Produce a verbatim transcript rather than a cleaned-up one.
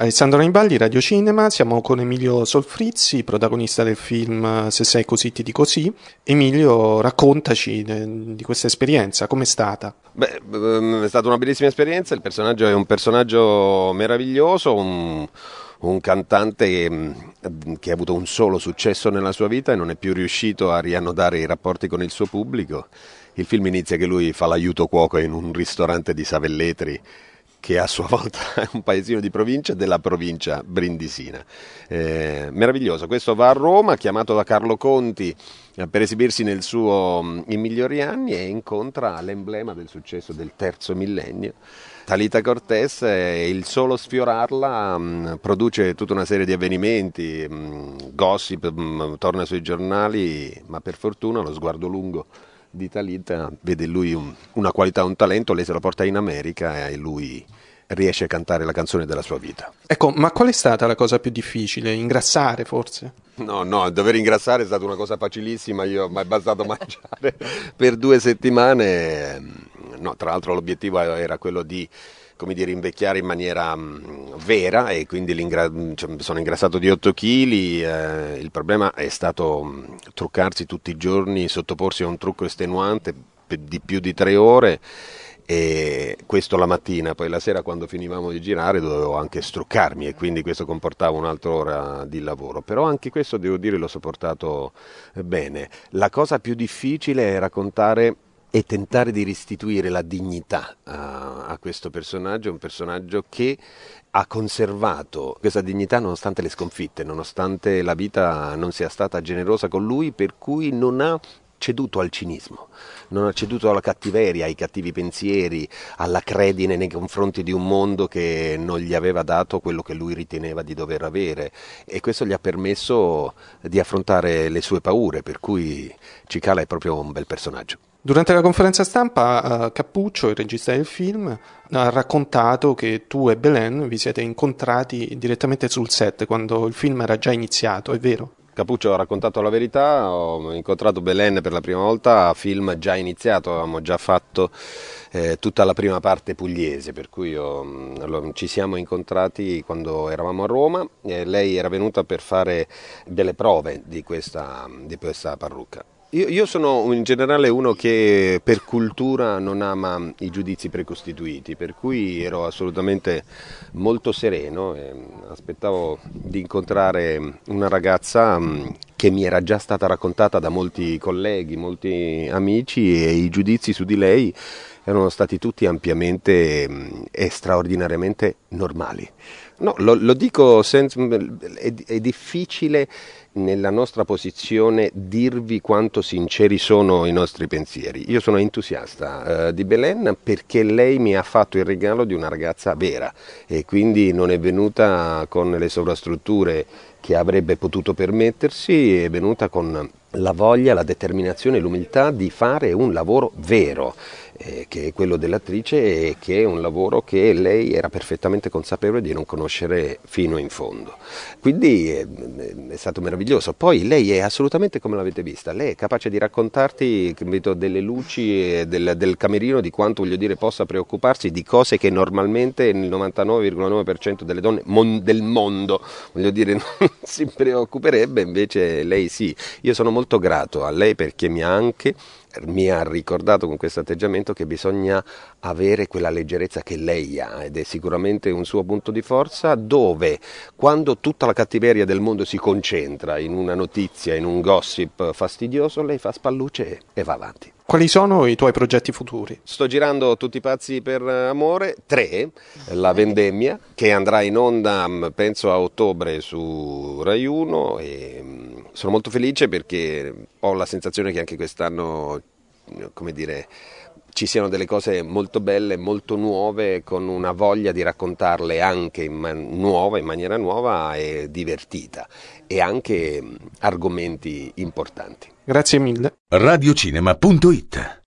Alessandro Nibaldi, Radio Cinema, siamo con Emilio Solfrizzi, protagonista del film Se sei così ti dico sì. Emilio, raccontaci de- di questa esperienza, com'è stata? Beh, è stata una bellissima esperienza, il personaggio è un personaggio meraviglioso, un, un cantante che, che ha avuto un solo successo nella sua vita e non è più riuscito a riannodare i rapporti con il suo pubblico. Il film inizia che lui fa l'aiuto cuoco in un ristorante di Savelletri, che a sua volta è un paesino di provincia della provincia brindisina. Eh, meraviglioso, questo va a Roma, chiamato da Carlo Conti eh, per esibirsi nel suo I migliori anni, e incontra l'emblema del successo del terzo millennio, Talita Cortés, e il solo sfiorarla mh, produce tutta una serie di avvenimenti, mh, gossip, mh, torna sui giornali, ma per fortuna lo sguardo lungo di Talita vede in lui un, una qualità, un talento, lei se lo porta in America e lui riesce a cantare la canzone della sua vita. Ecco, ma qual è stata la cosa più difficile? Ingrassare, forse? No, no, dover ingrassare è stata una cosa facilissima, io mi è bastato mangiare per due settimane. No, tra l'altro l'obiettivo era quello di, come dire, invecchiare in maniera mh, vera, e quindi cioè, sono ingrassato di otto chili. Eh, il problema è stato mh, truccarsi tutti i giorni, sottoporsi a un trucco estenuante di più di tre ore, e questo la mattina, poi la sera quando finivamo di girare dovevo anche struccarmi, e quindi questo comportava un'altra ora di lavoro, però anche questo devo dire l'ho sopportato bene. La cosa più difficile è raccontare e tentare di restituire la dignità a, a questo personaggio, un personaggio che ha conservato questa dignità nonostante le sconfitte, nonostante la vita non sia stata generosa con lui, per cui non ha ceduto al cinismo, non ha ceduto alla cattiveria, ai cattivi pensieri, alla credine nei confronti di un mondo che non gli aveva dato quello che lui riteneva di dover avere, e questo gli ha permesso di affrontare le sue paure, per cui Cicala è proprio un bel personaggio. Durante la conferenza stampa, Cappuccio, il regista del film, ha raccontato che tu e Belen vi siete incontrati direttamente sul set quando il film era già iniziato, è vero? Cappuccio ha raccontato la verità, ho incontrato Belen per la prima volta a film già iniziato, avevamo già fatto eh, tutta la prima parte pugliese, per cui io, allora, ci siamo incontrati quando eravamo a Roma, e lei era venuta per fare delle prove di questa, di questa parrucca. Io, io sono in generale uno che per cultura non ama i giudizi precostituiti, per cui ero assolutamente molto sereno e aspettavo di incontrare una ragazza che mi era già stata raccontata da molti colleghi, molti amici, e i giudizi su di lei erano stati tutti ampiamente e straordinariamente normali. No, lo, lo dico senza, è, è difficile nella nostra posizione dirvi quanto sinceri sono i nostri pensieri. Io sono entusiasta eh, di Belen perché lei mi ha fatto il regalo di una ragazza vera, e quindi non è venuta con le sovrastrutture che avrebbe potuto permettersi, è venuta con la voglia, la determinazione e l'umiltà di fare un lavoro vero, eh, che è quello dell'attrice, e che è un lavoro che lei era perfettamente consapevole di non conoscere fino in fondo. Quindi è, è stato meraviglioso. Poi lei è assolutamente come l'avete vista, lei è capace di raccontarti vedo, delle luci e del, del camerino, di quanto, voglio dire, possa preoccuparsi di cose che normalmente il novantanove virgola nove per cento delle donne mon, del mondo, voglio dire, non si preoccuperebbe, invece lei sì. Io sono molto grato a lei perché mi ha anche mi ha ricordato con questo atteggiamento che bisogna avere quella leggerezza che lei ha, ed è sicuramente un suo punto di forza, dove quando tutta la cattiveria del mondo si concentra in una notizia, in un gossip fastidioso, lei fa spallucce e va avanti. Quali sono i tuoi progetti futuri? Sto girando Tutti pazzi per amore tre, La vendemmia, che andrà in onda penso a ottobre su Rai uno, e sono molto felice perché ho la sensazione che anche quest'anno, come dire, ci siano delle cose molto belle, molto nuove, con una voglia di raccontarle anche in man- nuova, in maniera nuova e divertita, e anche argomenti importanti. Grazie mille. radiocinema punto it